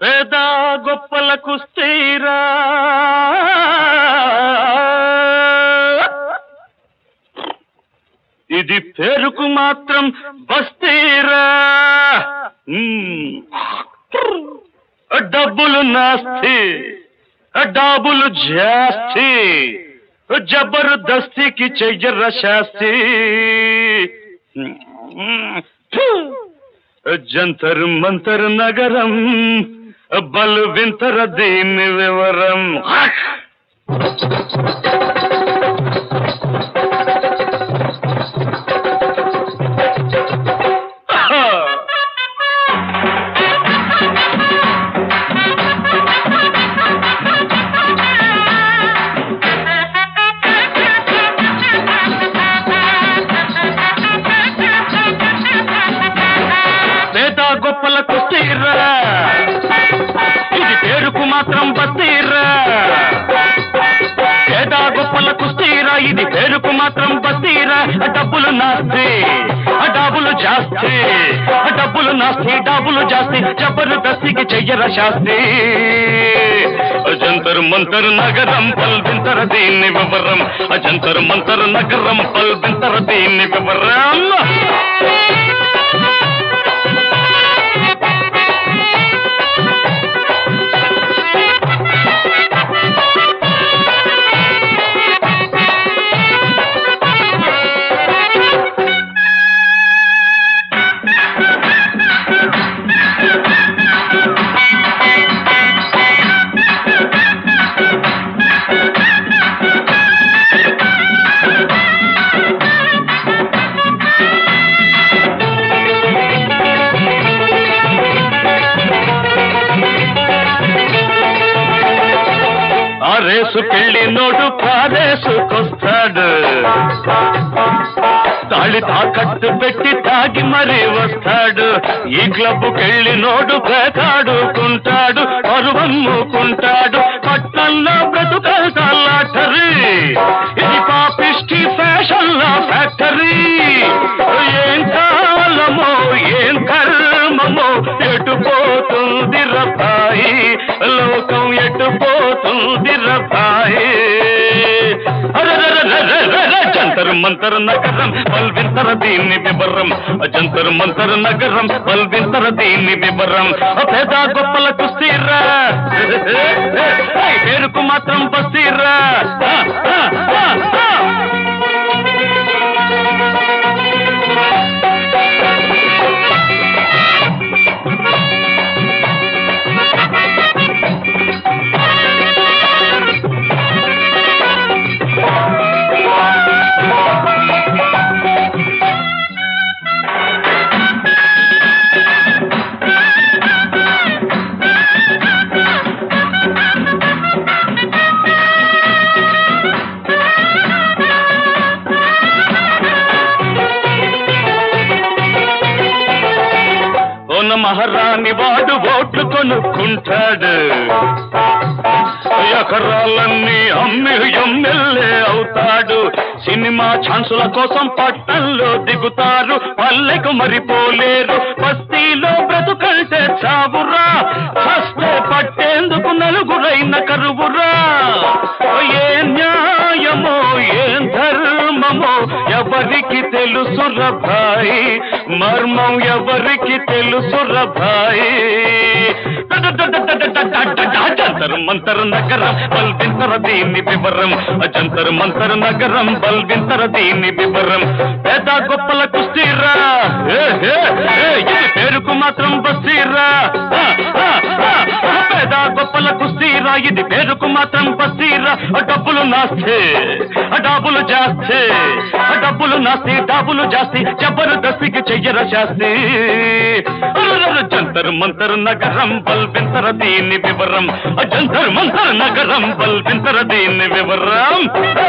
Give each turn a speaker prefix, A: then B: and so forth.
A: పేద గొప్పలకు స్థిరా ఇది పేరుకు మాత్రం బస్తీరా డబ్బులు నాస్తి డాబులు జాస్తి జబర్దస్తికి చెయ్యర శాస్తి జంతర్ మంతర్ నగరం బల్ వింతర దీని వివరం గొప్పలకు స్థిరా ఇది పేరుకు మాత్రం బస్తీరా పేద గొప్పలకు స్థిరా ఇది పేరుకు మాత్రం బస్తీరా డబ్బులు నాస్తి డాబులు జాస్తి డబ్బులు నాస్తి డాబులు జాస్తి జబర్దస్తికి చెయ్యర శాస్తి జంతర్ మంతర్ నగరం పల్వింతర దీన్ని వివరం జంతర్ మంతర్ నగరం పల్వింతర దీన్ని వివరం రేసుకెళ్ళి నోడు కాదేసుకొస్తాడు తాళి తాకట్టు పెట్టి తాగి మరీ వస్తాడు ఈ క్లబ్కెళ్ళి నోడు పేకాడుకుంటాడు పరువమ్ముకుంటాడు పట్నంలో బ్రతుకల్లాటరీ ఇది పాపిష్టి ఫ్యాషన్ల ఫ్యాక్టరీ ఏం కాలమో ఏం కర్మమో ఎటుపోతుంది రపాయి లోకం ఎటుపోతుంది రపాయి జంతర్ మంతర్ నగరం పల్వింతర దీన్ని వివరం జంతర్ మంతర్ నగరం పల్వింతర దీన్ని వివరం పేద గొప్పలకు స్థిరా పేరుకు మాత్రం బస్తీరా మహారాణి వాడు ఓట్లు కొనుక్కుంటాడు ఎకరాలన్నీ అమ్మి ఎమ్మెల్యే అవుతాడు సినిమా ఛాన్సుల కోసం పట్టణంలో దిగుతారు పల్లెకు మరిపోలేరు బస్తీలో బ్రతుకంటే చావురా హస్తే పట్టేందుకు నలుగురైన కరువురా ఏ న్యాయమో ఏం ధర్మమో ఎవరికి తెలుసు రభాయి మర్మం ఎవరికి తెలుసు రభాయి జంతర్ మంతర్ నగరం బల్వింతర దీన్ని వివరం జంతర్ మంతర్ నగరం బల్వింతర దీన్ని వివరం పేద గొప్పలకు స్థిరా ఇది పేరుకు మాత్రం బస్తీరా పేద గొప్పలకు స్థిరా ఇది పేరుకు మాత్రం బస్తీరా డబ్బులు నాస్తి డాబులు జాస్తి డబ్బులు నాస్తి డాబులు జాస్తి జబర్దస్తికి చెయ్యర శాస్తి జంతర్ మంతర్ నగరం బల్వింతర దీన్ని వివరం జంతర్ మంతర్ నగరం బల్వింతర దీన్ని వివరం